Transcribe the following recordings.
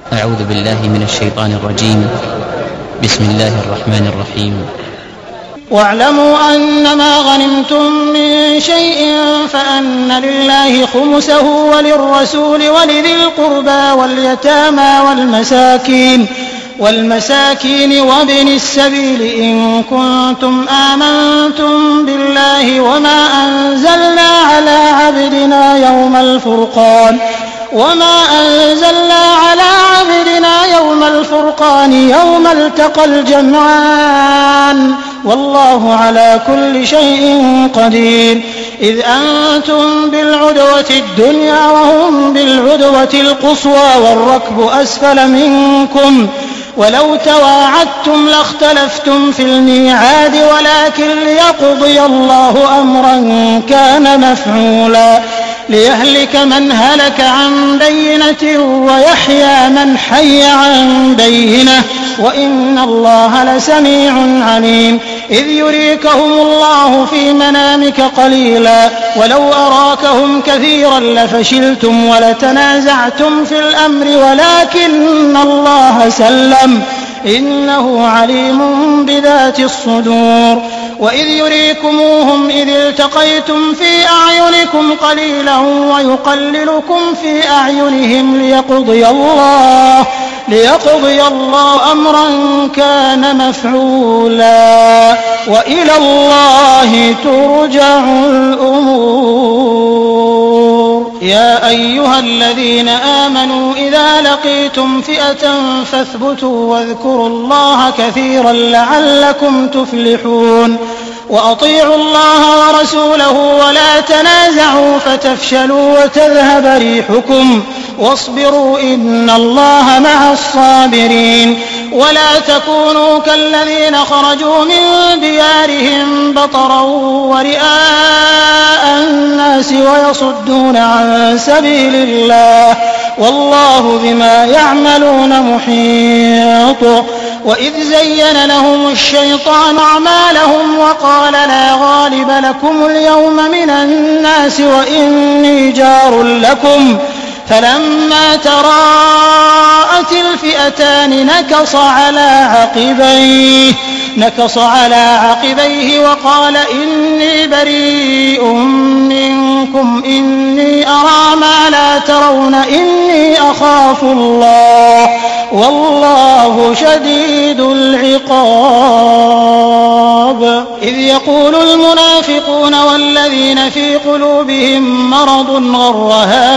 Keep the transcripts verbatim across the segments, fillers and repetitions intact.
أعوذ بالله من الشيطان الرجيم. بسم الله الرحمن الرحيم. واعلموا أنما غنمتم من شيء فأن لله خمسه وللرسول ولذي القربى واليتامى والمساكين والمساكين وابن السبيل إن كنتم آمنتم بالله وما أنزلنا على عبدنا يوم الفرقان وما أنزلنا على عبدنا يوم الفرقان يوم التقى الجمعان والله على كل شيء قدير. إذ أنتم بالعدوة الدنيا وهم بالعدوة القصوى والركب أسفل منكم ولو تواعدتم لاختلفتم في الميعاد ولكن ليقضي الله أمرا كان مفعولا ليهلك من هلك عن بينة ويحيى من حي عن بينة وإن الله لسميع عليم. إذ يريكهم الله في منامك قليلا ولو أراكهم كثيرا لفشلتم ولتنازعتم في الأمر ولكن الله سلم إنه عليم بذات الصدور. وإذ يريكموهم إذ التقيتم في أعينكم قليلا ويقللكم في أعينهم ليقضي الله ليقضي الله أمرا كان مفعولا وإلى الله ترجع الأمور. يا أيها الذين آمنوا إذا لقيتم فئة فاثبتوا واذكروا الله كثيرا لعلكم تفلحون. وأطيعوا الله ورسوله ولا تنازعوا فتفشلوا وتذهب ريحكم واصبروا إن الله مع الصابرين. ولا تكونوا كالذين خرجوا من ديارهم بطرا ورئاء الناس ويصدون عن سبيل الله والله بما يعملون محيط. وإذ زين لهم الشيطان أعمالهم وقال لا غالب لكم اليوم من الناس وإني جار لكم فلما تراءت الفئتان نكص على عقبيه نكص على عقبيه وقال إني بريء منكم إني أرى ما لا ترون إني أخاف الله والله شديد العقاب. إذ يقول المنافقون والذين في قلوبهم مرض غر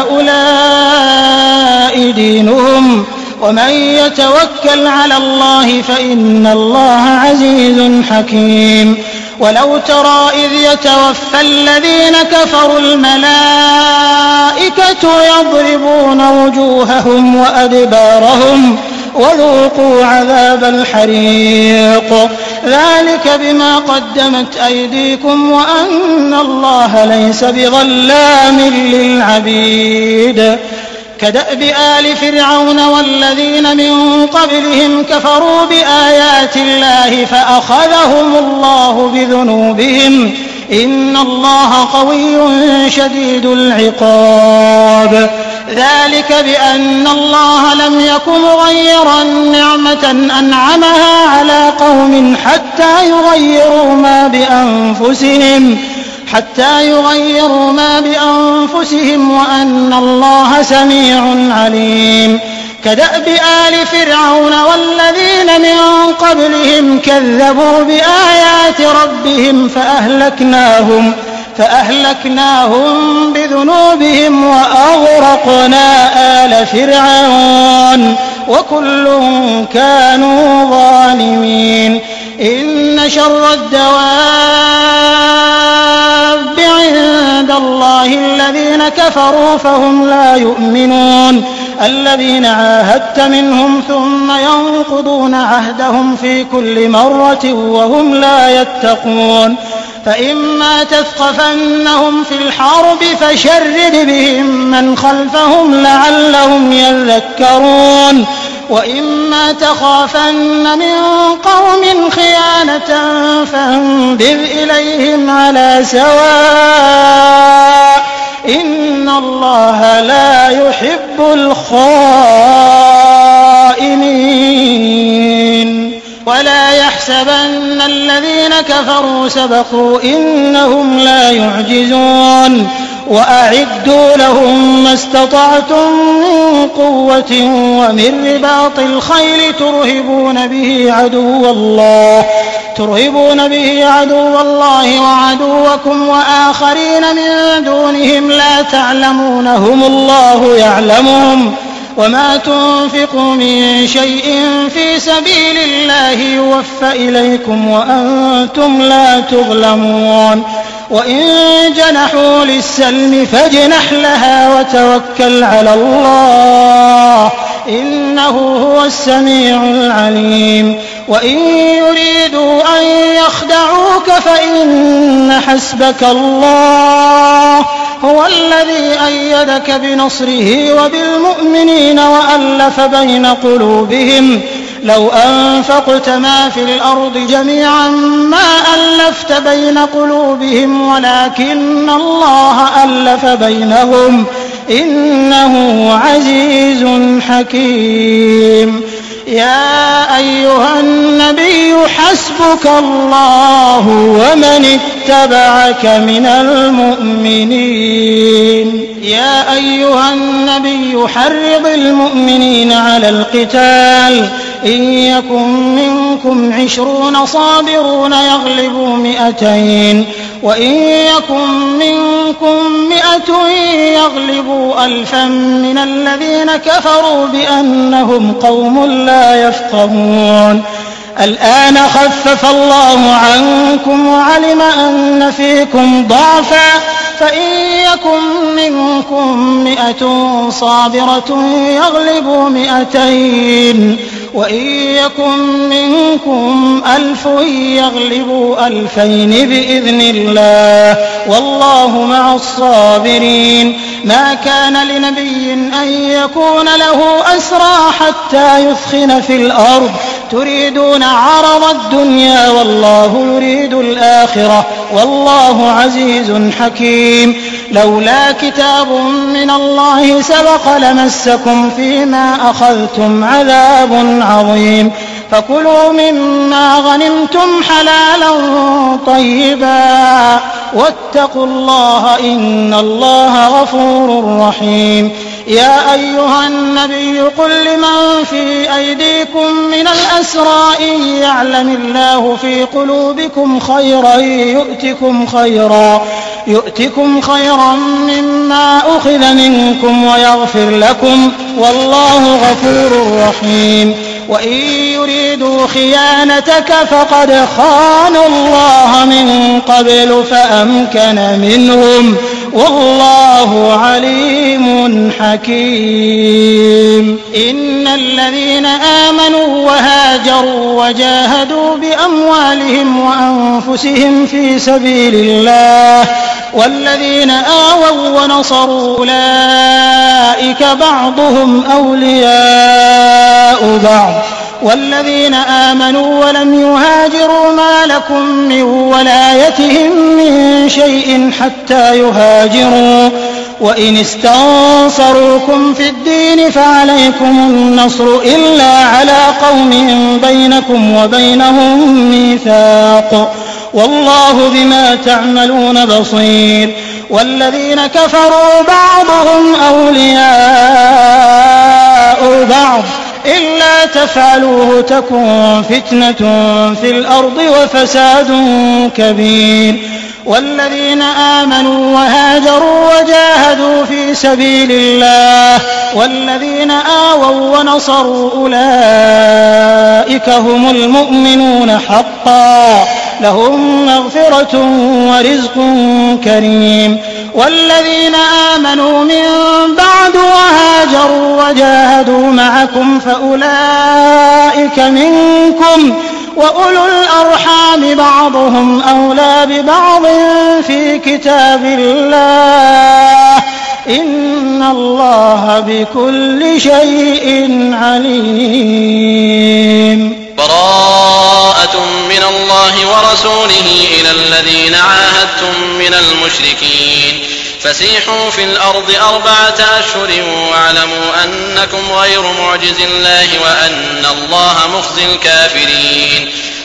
هؤلاء دينهم ومن يتوكل على الله فإن الله عزيز حكيم. ولو ترى إذ يتوفى الذين كفروا الملائكة يضربون وجوههم وأدبارهم وذوقوا عذاب الحريق ذلك بما قدمت أيديكم وأن الله ليس بظلام للعبيد. كدأب آل فرعون والذين من قبلهم كفروا بآيات الله فأخذهم الله بذنوبهم إن الله قوي شديد العقاب. ذلك بأن الله لم يكن مغيرا نعمة أنعمها على قوم حتى يغيروا ما بأنفسهم حتى يغيروا ما بأنفسهم وأن الله سميع عليم. كدأب آل فرعون والذين من قبلهم كذبوا بآيات ربهم فأهلكناهم فأهلكناهم بذنوبهم وأغرقنا آل فرعون وكل كانوا ظالمين. إن شر الدواب عند الله الذين كفروا فهم لا يؤمنون الذين عاهدت منهم ثم ينقضون عهدهم في كل مرة وهم لا يتقون. فإما تثقفنهم في الحرب فشرد بهم من خلفهم لعلهم يذكرون. وإما تخافن من قوم خيانة فانبذ إليهم على سواء إن الله لا يحب الخائنين. كفروا سبقوا إنهم لا يعجزون وأعدوا لهم ما استطعتم من قوة ومن رباط الخيل ترهبون به عدو الله ترهبون به عدو الله وعدوكم وآخرين من دونهم لا تعلمونهم الله يعلمهم وما تنفقوا من شيء في سبيل الله يوفى إليكم وأنتم لا تظلمون وإن جنحوا للسلم فاجنح لها وتوكل على الله إنه هو السميع العليم وإن يريدوا أن يخدعوك فإن حسبك الله هو الذي أيدك بنصره وبالمؤمنين وألف بين قلوبهم لو أنفقت ما في الأرض جميعا ما ألفت بين قلوبهم ولكن الله ألف بينهم إنه عزيز حكيم يا أيها النبي حسبك الله ومن اتبعك من المؤمنين يا أيها النبي حرض المؤمنين على القتال إن يكن منكم عشرون صابرون يغلبوا مئتين وإن يكن منكم مئة يغلبوا ألفا من الذين كفروا بأنهم قوم لا يفقهون الآن خفف الله عنكم وعلم أن فيكم ضعفا فإن يكن منكم مئة صابرة يغلبوا مئتين وإن يكن منكم ألف يغلبوا ألفين بإذن الله والله مع الصابرين ما كان لنبي أن يكون له أسرى حتى يثخن في الأرض تريدون عرض الدنيا والله يريد الآخرة والله عزيز حكيم لولا كتاب من الله سبق لمسكم فيما أخذتم عذاب عظيم فكلوا مما غنمتم حلالا طيبا واتقوا الله إن الله غفور رحيم يا أيها النبي قل لمن في أيديكم من الأسرى إن يعلم الله في قلوبكم خيرا يؤتكم خيرا يؤتكم خيرا مما أخذ منكم ويغفر لكم والله غفور رحيم وإن يريدوا خيانتك فقد خانوا الله من قبل فأمكن منهم والله عليم حكيم إن الذين آمنوا وهاجروا وجاهدوا بأموالهم وأنفسهم في سبيل الله والذين آووا ونصروا أولئك بعضهم أولياء بعض والذين آمنوا ولم يهاجروا ما لكم من ولايتهم من شيء حتى يهاجروا وإن استنصروكم في الدين فعليكم النصر إلا على قوم بينكم وبينهم ميثاق والله بما تعملون بصير والذين كفروا بعضهم أولياء بعض إلا تفعلوه تكن فتنة في الأرض وفساد كبير والذين آمنوا وهاجروا وجاهدوا في سبيل الله والذين آووا ونصروا أولئك هم المؤمنون حقا لهم مغفرة ورزق كريم والذين آمنوا من بعد وهاجروا وجاهدوا معكم فأولئك منكم وأولو الأرحام بعضهم أولى ببعض في كتاب الله إن الله بكل شيء عليم براءة من الله ورسوله إلى الذين عاهدتم من المشركين فسيحوا في الأرض أربعة أشهر واعلموا أنكم غير معجز الله وأن الله مخزي الكافرين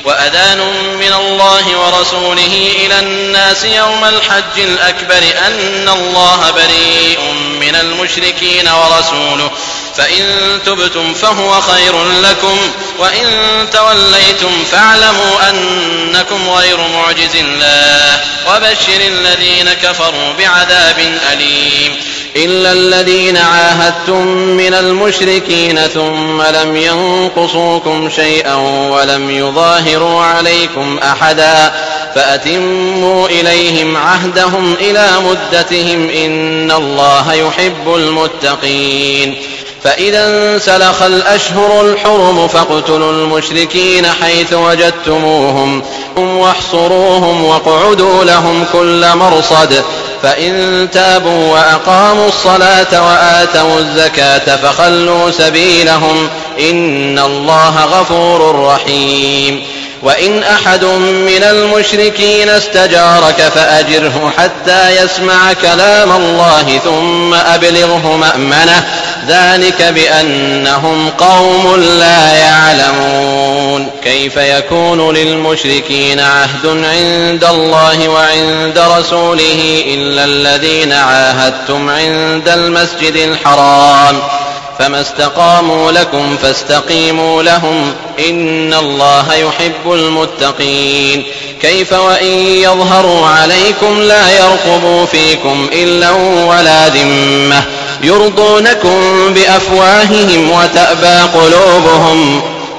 وأذان من الله ورسوله إلى الناس يوم الحج الأكبر أن الله بريء من المشركين ورسوله فإن تبتم فهو خير لكم وإن توليتم فاعلموا أنكم غير معجز الله وبشر الذين كفروا بعذاب أليم إلا الذين عاهدتم من المشركين ثم لم ينقصوكم شيئا ولم يظاهروا عليكم أحدا فأتموا إليهم عهدهم إلى مدتهم إن الله يحب المتقين فإذا انسلخ الأشهر الحرم فاقتلوا المشركين حيث وجدتموهم واحصروهم واقعدوا لهم كل مرصد فإن تابوا وأقاموا الصلاة وآتوا الزكاة فخلوا سبيلهم إن الله غفور رحيم وإن أحد من المشركين استجارك فأجره حتى يسمع كلام الله ثم أبلغه مأمنه ذلك بأنهم قوم لا يعلمون كيف يكون للمشركين عهد عند الله وعند رسوله إلا الذين عاهدتم عند المسجد الحرام فما استقاموا لكم فاستقيموا لهم إن الله يحب المتقين كيف وإن يظهروا عليكم لا يرقبوا فيكم إلا ولا ذمة يرضونكم بأفواههم وتأبى قلوبهم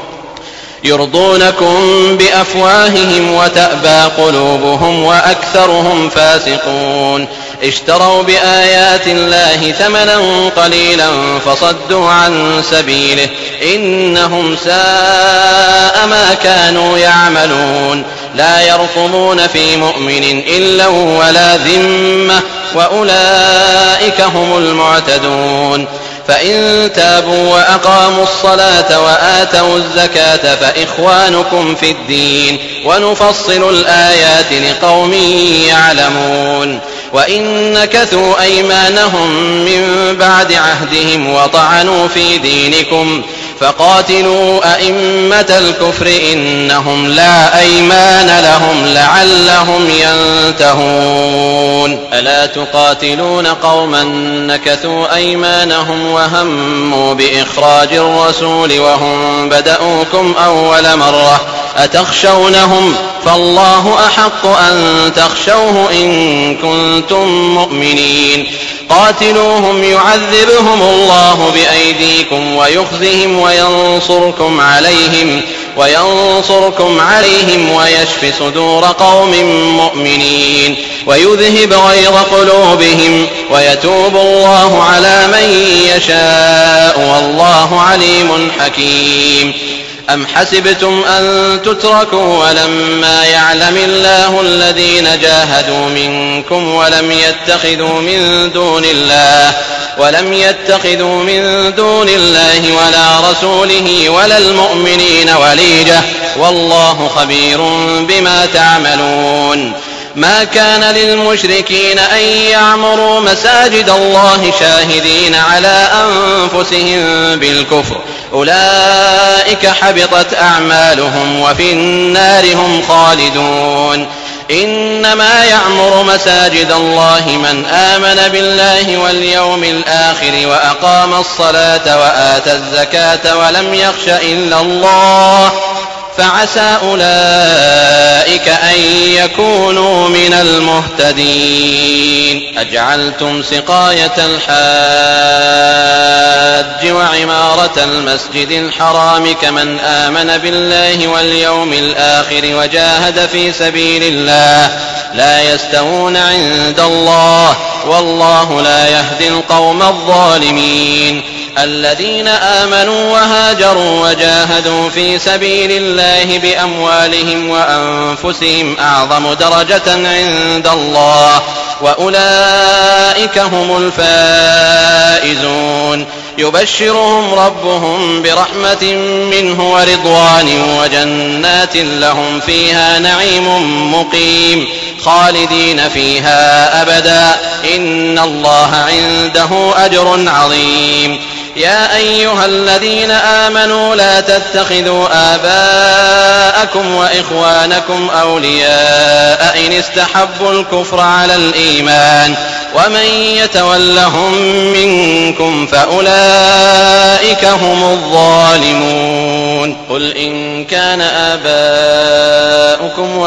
يرضونكم بأفواههم وتأبى قلوبهم وأكثرهم فاسقون اشتروا بآيات الله ثمنا قليلا فصدوا عن سبيله إنهم ساء ما كانوا يعملون لا يرقبون في مؤمن إلا ولا ذمة وأولئك هم المعتدون فإن تابوا وأقاموا الصلاة وآتوا الزكاة فإخوانكم في الدين ونفصل الآيات لقوم يعلمون وإن نكثوا أيمانهم من بعد عهدهم وطعنوا في دينكم فقاتلوا أئمة الكفر إنهم لا أيمان لهم لعلهم ينتهون ألا تقاتلون قوما نكثوا أيمانهم وهموا بإخراج الرسول وهم بدأوكم أول مرة أتخشونهم فالله أحق أن تخشوه إن كنتم مؤمنين قاتلوهم يعذبهم الله بأيديكم ويخزهم وينصركم عليهم وينصركم عليهم ويشف صدور قوم مؤمنين ويذهب غيظ قلوبهم ويتوب الله على من يشاء والله عليم حكيم أم حسبتم أن تتركوا ولما يعلم الله الذين جاهدوا منكم ولم يتخذوا من دون الله ولم يتخذوا من دون الله ولا رسوله ولا المؤمنين وليجة والله خبير بما تعملون ما كان للمشركين أن يعمروا مساجد الله شاهدين على أنفسهم بالكفر أولئك حبطت أعمالهم وفي النار هم خالدون إنما يعمر مساجد الله من آمن بالله واليوم الآخر وأقام الصلاة وآتى الزكاة ولم يخش إلا الله فعسى أولئك أن يكونوا من المهتدين أجعلتم سقاية الحاج وعمارة المسجد الحرام كمن آمن بالله واليوم الآخر وجاهد في سبيل الله لا يستوون عند الله والله لا يهدي القوم الظالمين الذين آمنوا وهاجروا وجاهدوا في سبيل الله بأموالهم وأنفسهم أعظم درجة عند الله وأولئك هم الفائزون يبشرهم ربهم برحمة منه ورضوان وجنات لهم فيها نعيم مقيم خالدين فيها أبدا إن الله عنده أجر عظيم يا أيها الذين آمنوا لا تتخذوا آباءكم وإخوانكم أولياء إن استحبوا الكفر على الإيمان ومن يتولهم منكم فأولئك هم الظالمون قل إن كان آباؤكم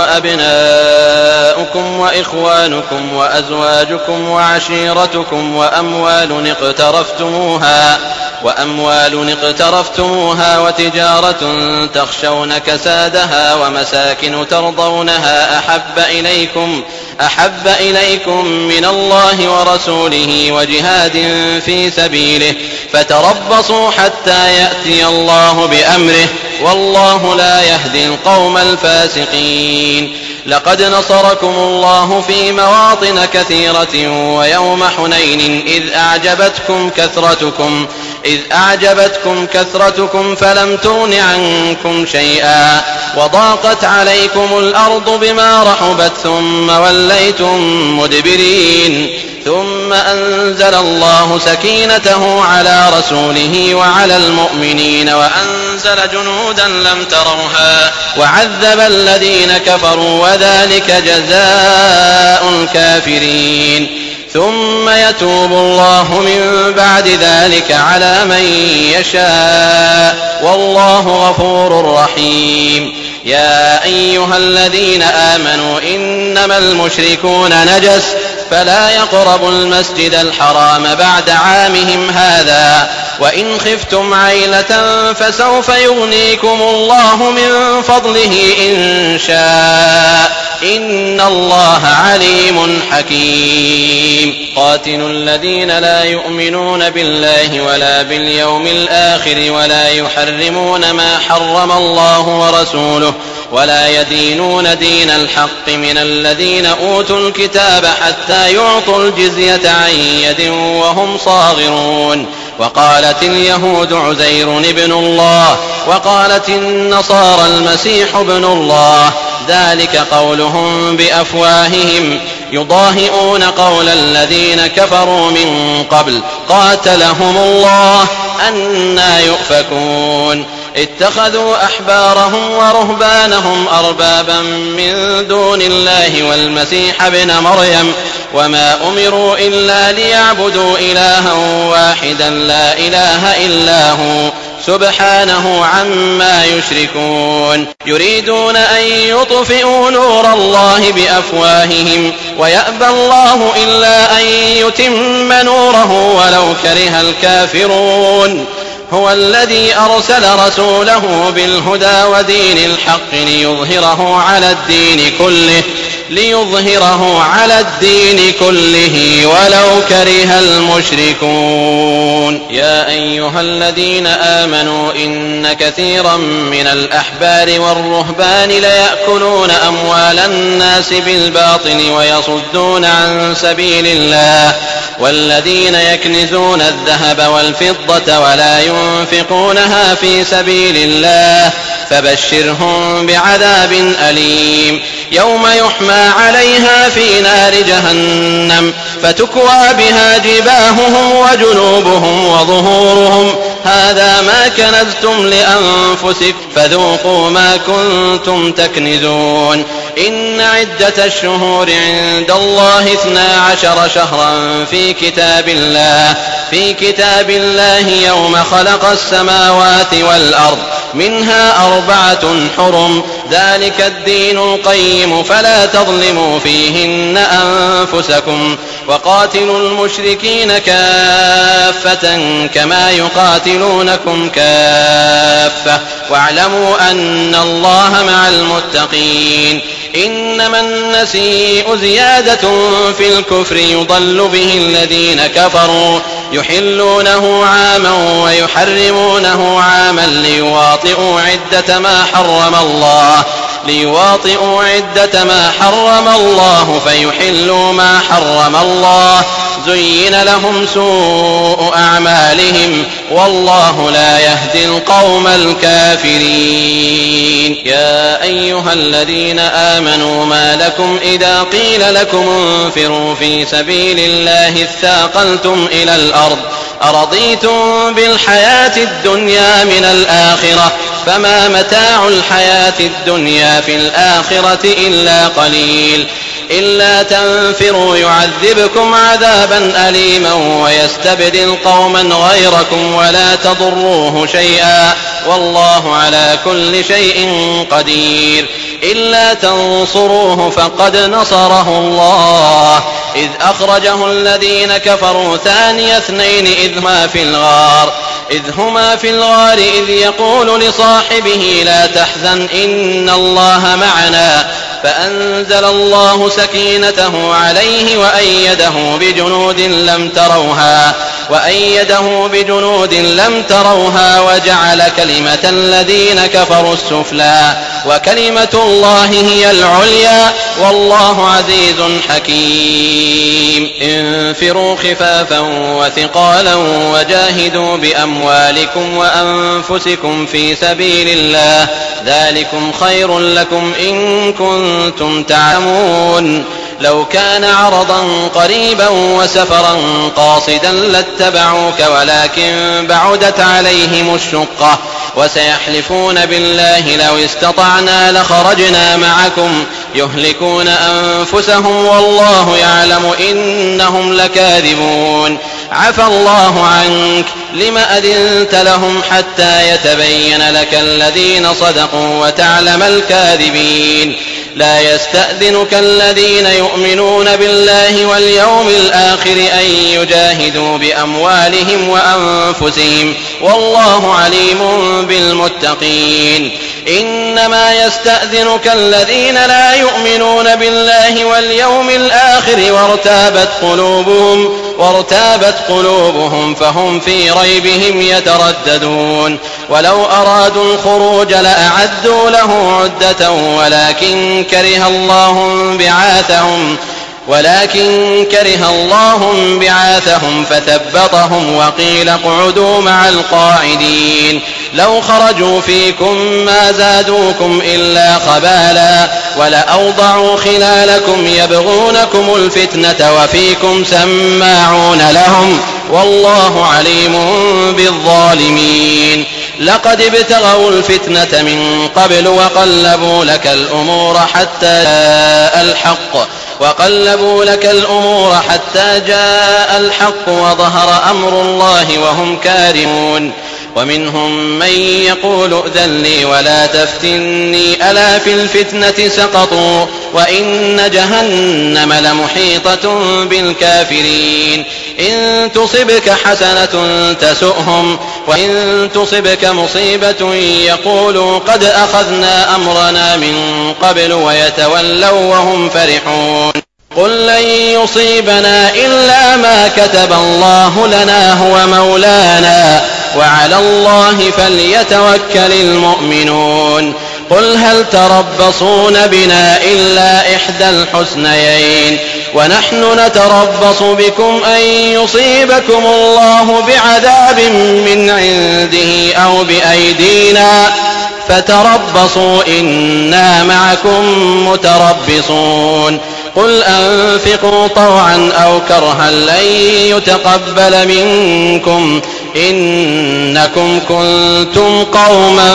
وأبناؤكم وإخوانكم وأزواجكم وعشيرتكم وأموال اقترفتموها وأموال اقترفتموها وتجارة تخشون كسادها ومساكن ترضونها أحب إليكم أحب إليكم من الله ورسوله وجهاد في سبيله فتربصوا حتى يأتي الله بأمره والله لا يهدي القوم الفاسقين لقد نصركم الله في مواطن كثيرة ويوم حنين إذ أعجبتكم كثرتكم إذ أعجبتكم كثرتكم فلم تغن عنكم شيئا وضاقت عليكم الأرض بما رحبت ثم وليتم مدبرين ثم أنزل الله سكينته على رسوله وعلى المؤمنين وأنزل جنودا لم تروها وعذب الذين كفروا وذلك جزاء الكافرين ثم يتوب الله من بعد ذلك على من يشاء والله غفور رحيم يا أيها الذين آمنوا إنما المشركون نجس فلا يقربوا المسجد الحرام بعد عامهم هذا وإن خفتم عيلة فسوف يغنيكم الله من فضله إن شاء إن الله عليم حكيم قاتلوا الذين لا يؤمنون بالله ولا باليوم الآخر ولا يحرمون ما حرم الله ورسوله ولا يدينون دين الحق من الذين أوتوا الكتاب حتى يعطوا الجزية عن يد وهم صاغرون وقالت اليهود عزير ابن الله وقالت النصارى المسيح ابن الله ذلك قولهم بأفواههم يضاهئون قول الذين كفروا من قبل قاتلهم الله أنى يؤفكون اتخذوا أحبارهم ورهبانهم أربابا من دون الله والمسيح ابن مريم وما أمروا إلا ليعبدوا إلها واحدا لا إله إلا هو سبحانه عما يشركون يريدون أن يطفئوا نور الله بأفواههم ويأبى الله إلا أن يتم نوره ولو كره الكافرون هو الذي أرسل رسوله بالهدى ودين الحق ليظهره على الدين كله ليظهره على الدين كله ولو كره المشركون يا أيها الذين آمنوا إن كثيرا من الأحبار والرهبان ليأكلون أموال الناس بالباطل ويصدون عن سبيل الله والذين يكنزون الذهب والفضة ولا ينفقونها في سبيل الله فبشرهم بعذاب أليم يوم يحمى عليها في نار جهنم فتكوى بها جباههم وجنوبهم وظهورهم هذا ما كنزتم لأنفسكم فذوقوا ما كنتم تكنزون إن عدة الشهور عند الله اثنا عشر شهرا في كتاب الله في كتاب الله يوم خلق السماوات والأرض منها أربعة حرم ذلك الدين القيم فلا تظلموا فيهن أنفسكم وقاتلوا المشركين كافة كما يقاتلونكم كافة واعلموا أن الله مع المتقين إنما النسيء زيادة في الكفر يضل به الذين كفروا يحلونه عاما ويحرمونه عاما ليواطئوا عدة ما حرم الله ليواطئوا عدة ما حرم الله فيحلوا ما حرم الله زين لهم سوء أعمالهم والله لا يهدي القوم الكافرين يا أيها الذين آمنوا ما لكم إذا قيل لكم انفروا في سبيل الله اثاقلتم إلى الأرض أرضيتم بالحياة الدنيا من الآخرة فما متاع الحياة الدنيا في الآخرة إلا قليل إلا تنفروا يعذبكم عذابا أليما ويستبدل قوما غيركم ولا تضروه شيئا والله على كل شيء قدير إلا تنصروه فقد نصره الله إذ أخرجه الذين كفروا ثاني اثنين إذ هما في الغار إذ هما في الغار إذ يقول لصاحبه لا تحزن إن الله معنا فأنزل الله سكينته عليه وأيده بجنود لم تروها وأيده بجنود لم تروها وجعل كلمة الذين كفروا السفلى وكلمة الله هي العليا والله عزيز حكيم انفروا خفافا وثقالا وجاهدوا بأموالكم وأنفسكم في سبيل الله ذلكم خير لكم إن كنتم تعلمون لو كان عرضا قريبا وسفرا قاصدا لاتبعوك ولكن بعدت عليهم الشقة وسيحلفون بالله لو استطعنا لخرجنا معكم يهلكون أنفسهم والله يعلم إنهم لكاذبون عفى الله عنك لم أذنت لهم حتى يتبين لك الذين صدقوا وتعلم الكاذبين لا يستأذنك الذين يؤمنون بالله واليوم الآخر أن يجاهدوا بأموالهم وأنفسهم والله عليم بالمتقين إنما يستأذنك الذين لا يؤمنون بالله واليوم الآخر وارتابت قلوبهم وارتابت قلوبهم فهم في ريبهم يترددون ولو أرادوا الخروج لأعدوا له عدة ولكن كره الله بعاثهم ولكن كره الله بعاثهم فثبطهم وقيل اقعدوا مع القاعدين لو خرجوا فيكم ما زادوكم إلا خبالا ولأوضعوا خلالكم يبغونكم الفتنة وفيكم سماعون لهم والله عليم بالظالمين لقد ابتغوا الفتنة من قبل وقلبوا لك الأمور حتى جاء الحق وقلبوا لك الأمور حتى جاء الحق وظهر أمر الله وهم كارهون ومنهم من يقول ائذن لي ولا تفتني ألا في الفتنة سقطوا وإن جهنم لمحيطة بالكافرين إن تصبك حسنة تسؤهم وإن تصبك مصيبة يقولوا قد أخذنا أمرنا من قبل ويتولوا وهم فرحون قل لن يصيبنا إلا ما كتب الله لنا هو مولانا وعلى الله فليتوكل المؤمنون قل هل تربصون بنا إلا إحدى الحسنيين ونحن نتربص بكم أن يصيبكم الله بعذاب من عنده أو بأيدينا فتربصوا إنا معكم متربصون قل أنفقوا طوعا أو كرها لن يتقبل منكم إنكم كنتم قوما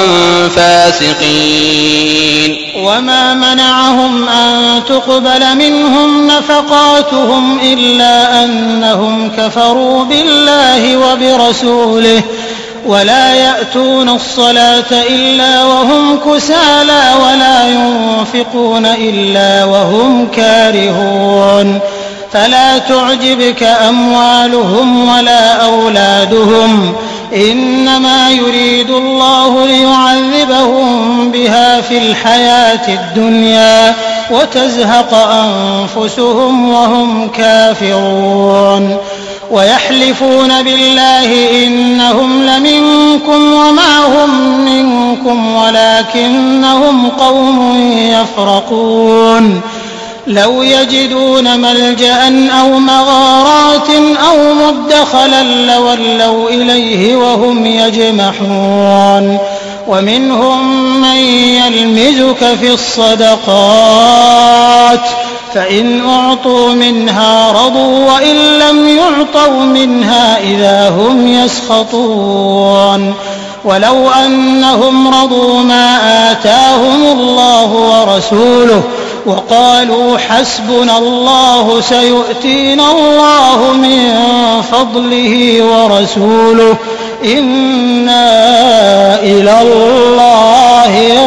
فاسقين وما منعهم أن تقبل منهم نفقاتهم إلا أنهم كفروا بالله وبرسوله ولا يأتون الصلاة إلا وهم كسالى ولا ينفقون إلا وهم كارهون فلا تعجبك أموالهم ولا أولادهم إنما يريد الله ليعذبهم بها في الحياة الدنيا وتزهق أنفسهم وهم كافرون ويحلفون بالله إنهم لمنكم وما هم منكم ولكنهم قوم يفرقون لو يجدون ملجأ أو مغارات أو مدخلا لولوا إليه وهم يجمحون ومنهم من يلمزك في الصدقات فإن أعطوا منها رضوا وإن لم يعطوا منها إذا هم يسخطون ولو أنهم رضوا ما آتاهم الله ورسوله وقالوا حسبنا الله سيؤتينا الله من فضله ورسوله إنا إلى الله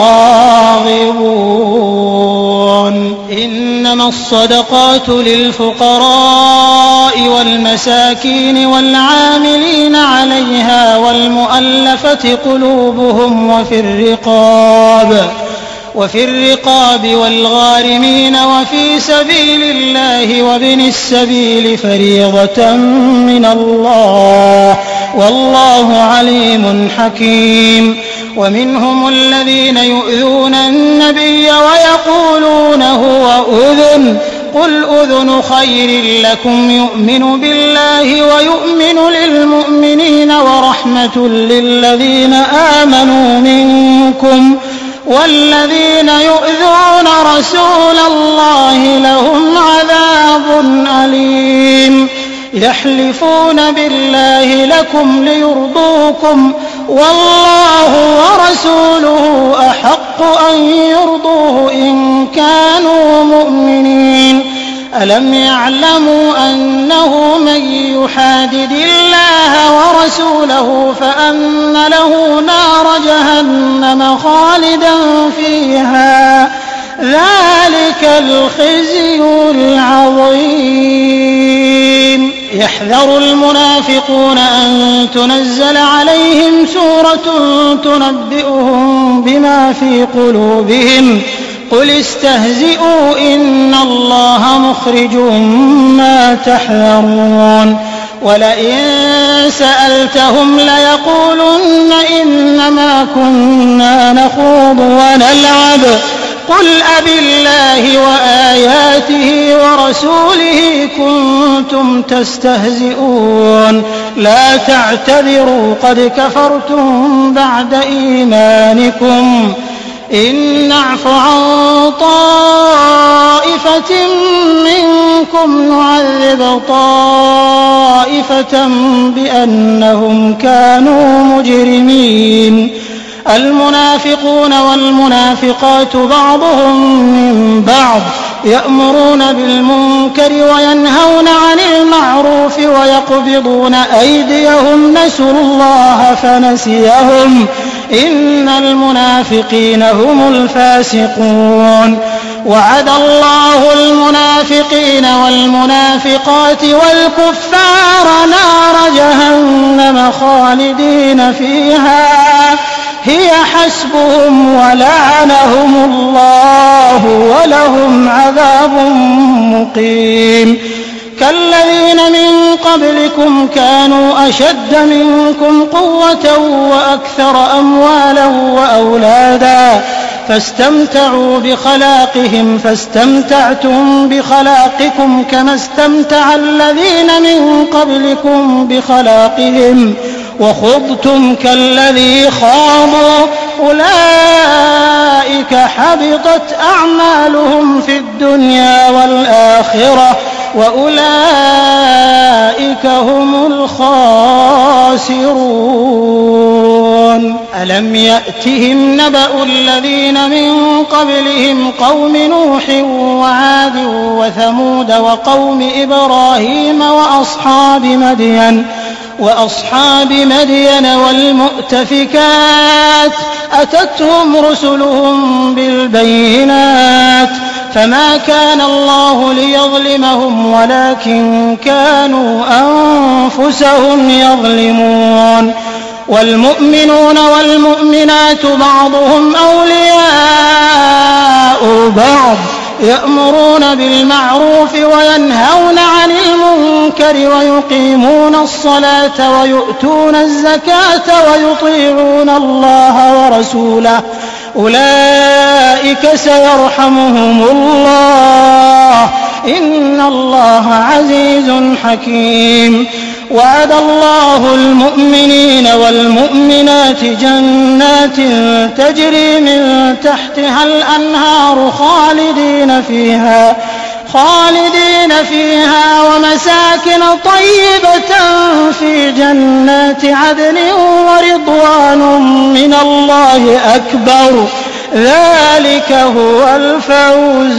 راغبون إنما الصدقات للفقراء والمساكين والعاملين عليها والمؤلفة قلوبهم وفي الرقاب وفي الرقاب والغارمين وفي سبيل الله وابن السبيل فريضة من الله والله عليم حكيم ومنهم الذين يؤذون النبي ويقولون هو أذن قل أذن خير لكم يؤمن بالله ويؤمن للمؤمنين ورحمة للذين آمنوا منكم والذين يؤذون رسول الله لهم عذاب أليم يحلفون بالله لكم ليرضوكم والله ورسوله أحق أن يرضوه إن كانوا مؤمنين ألم يعلموا أنه من يحادد الله ورسوله فأن له نار جهنم خالدا فيها ذلك الخزي العظيم يحذر المنافقون أن تنزل عليهم سورة تنبئهم بما في قلوبهم قل استهزئوا إن الله مخرج ما تحذرون ولئن سألتهم ليقولن إنما كنا نخوض ونلعب قل أبالله وآياته ورسوله كنتم تستهزئون لا تعتذروا قد كفرتم بعد إيمانكم إن نعف عن طائفة منكم نعذب طائفة بأنهم كانوا مجرمين المنافقون والمنافقات بعضهم من بعض يأمرون بالمنكر وينهون عن المعروف ويقبضون أيديهم نسوا الله فنسيهم إن المنافقين هم الفاسقون وعد الله المنافقين والمنافقات والكفار نار جهنم خالدين فيها هي حسبهم ولعنهم الله ولهم عذاب مقيم كالذين من قبلكم كانوا أشد منكم قوة وأكثر أموالا وأولادا فاستمتعوا بخلاقهم فاستمتعتم بخلاقكم كما استمتع الذين من قبلكم بخلاقهم وخضتم كالذي خاضوا أولئك حبطت أعمالهم في الدنيا والآخرة وأولئك هم الخاسرون ألم يأتهم نبأ الذين من قبلهم قوم نوح وعاد وثمود وقوم إبراهيم وأصحاب مدين وأصحاب مدين والمؤتفكات أتتهم رسلهم بالبينات فما كان الله ليظلمهم ولكن كانوا أنفسهم يظلمون والمؤمنون والمؤمنات بعضهم أولياء بعض يأمرون بالمعروف وينهون عن المنكر ويقيمون الصلاة ويؤتون الزكاة ويطيعون الله ورسوله أولئك سيرحمهم الله إن الله عزيز حكيم وعد الله المؤمنين والمؤمنات جنات تجري من تحتها الأنهار خالدين فيها خالدين فيها ومساكن طيبة في جنات عدن ورضوان من الله أكبر ذلك هو الفوز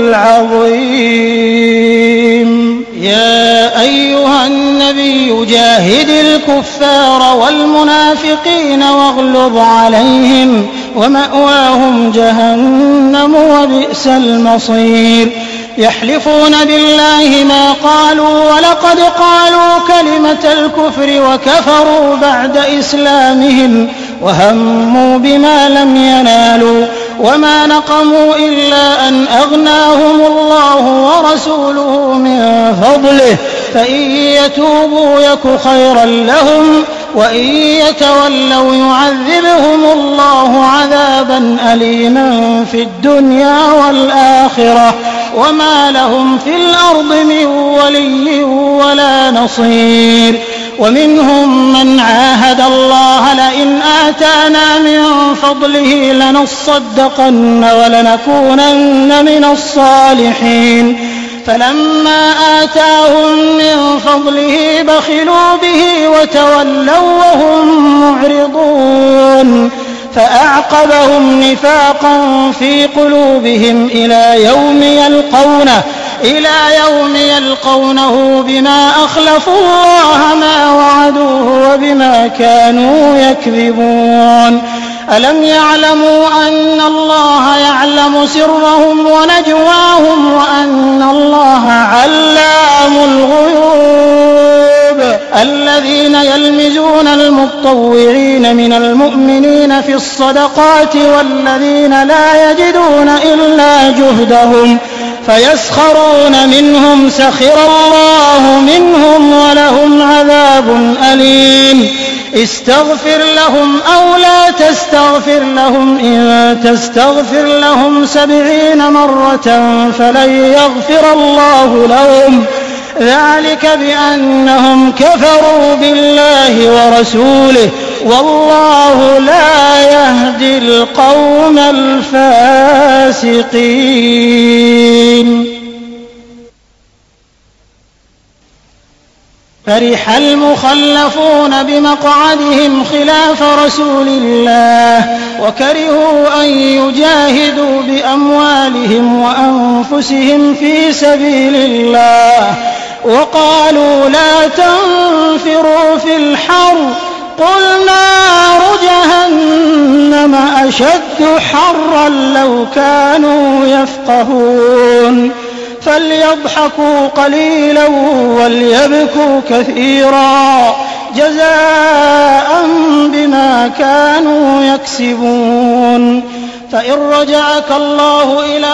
العظيم. يا أيها النبي جاهد الكفار والمنافقين واغلظ عليهم ومأواهم جهنم وبئس المصير. يحلفون بالله ما قالوا ولقد قالوا كلمة الكفر وكفروا بعد إسلامهم وهموا بما لم ينالوا وما نقموا إلا أن أغناهم الله ورسوله من فضله فإن يتوبوا يك خيرا لهم وإن يتولوا يعذبهم الله عذابا أليما في الدنيا والآخرة وما لهم في الأرض من ولي ولا نصير. ومنهم من عاهد الله لئن آتانا من فضله لنصدقن ولنكونن من الصالحين فلما آتاهم من فضله بخلوا به وتولوا وهم معرضون فأعقبهم نفاقا في قلوبهم إلى يوم يلقونه إلى يوم يلقونه بما أخلفوا الله ما وعدوه وبما كانوا يكذبون. ألم يعلموا أن الله يعلم سرهم ونجواهم وأن الله علام الغيوب. الذين يلمزون المطوعين من المؤمنين في الصدقات والذين لا يجدون إلا جهدهم فيسخرون منهم سخر الله منهم ولهم عذاب أليم. استغفر لهم أو لا تستغفر لهم إن تستغفر لهم سبعين مرة فلن يغفر الله لهم ذلك بأنهم كفروا بالله ورسوله والله لا يهدي القوم الفاسقين. فرح المخلفون بمقعدهم خلاف رسول الله وكرهوا أن يجاهدوا بأموالهم وأنفسهم في سبيل الله وقالوا لا تنفروا في الحر قل نار جهنم أشد حرا لو كانوا يفقهون. فليضحكوا قليلا وليبكوا كثيرا جزاء بما كانوا يكسبون. فإن رجعك الله إلى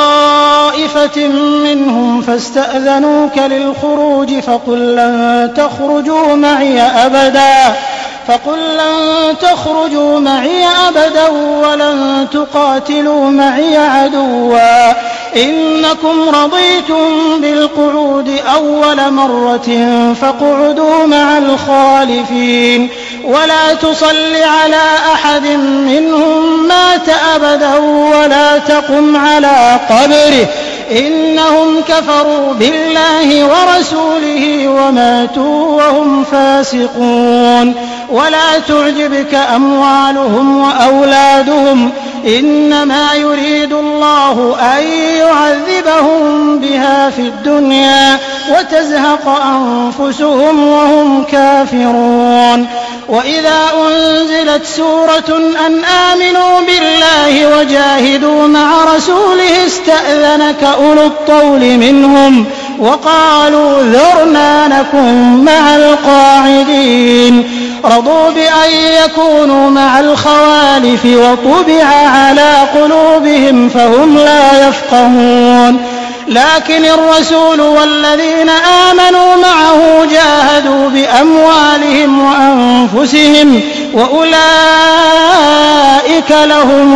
طائفة منهم فاستأذنوك للخروج فقل لن تخرجوا معي أبدا فقل لن تخرجوا معي أبدا ولن تقاتلوا معي عدوا إنكم رضيتم بالقعود أول مرة فاقعدوا مع الخالفين ولا تصل على أحد منهم مات أبدا ولا تقم على قبره إنهم كفروا بالله ورسوله وماتوا وهم فاسقون. ولا تعجبك أموالهم وأولادهم إنما يريد الله أن يعذبهم بها في الدنيا وتزهق أنفسهم وهم كافرون. وإذا أنزلت سورة أن آمنوا بالله وجاهدوا مع رسوله استأذنك أولو الطول منهم وقالوا ذرنا نكن مع القاعدين رضوا بأن يكونوا مع الخوالف وطبع على قلوبهم فهم لا يفقهون. لكن الرسول والذين آمنوا معه جاهدوا بأموالهم وأنفسهم وأولئك لهم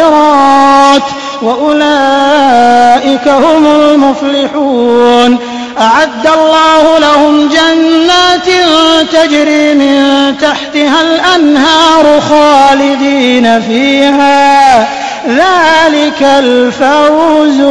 الخيرات وأولئك هم المفلحون. أعد الله لهم جنات تجري من تحتها الأنهار خالدين فيها ذلك الفوز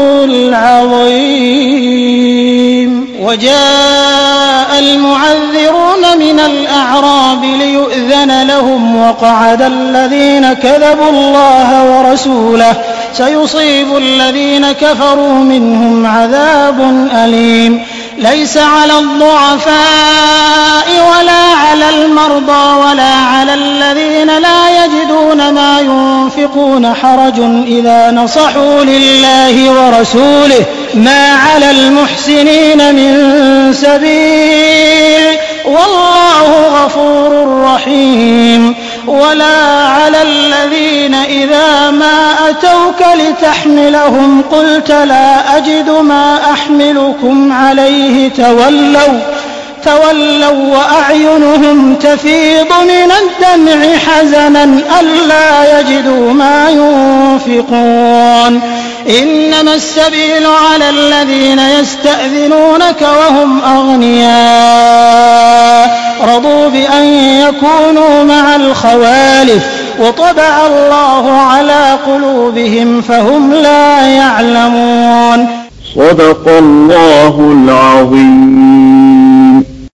العظيم. وجاء المعذرون من الأعراب ليؤذن لهم وقعد الذين كذبوا الله ورسوله سيصيب الذين كفروا منهم عذاب أليم. ليس على الضعفاء ولا على المرضى ولا على الذين لا يجدون ما ينفقون حرج إذا نصحوا لله ورسوله ما على المحسنين من سبيل والله غفور رحيم. ولا على الذين إذا ما أتوك لتحملهم قلت لا أجد ما أحملكم عليه تولوا تولوا وأعينهم تفيض من الدمع حزنا ألا يجدوا ما ينفقون. إنما السبيل على الذين يستأذنونك وهم أغنياء رضوا بأن يكونوا مع الخوالف وطبع الله على قلوبهم فهم لا يعلمون. صدق الله العظيم.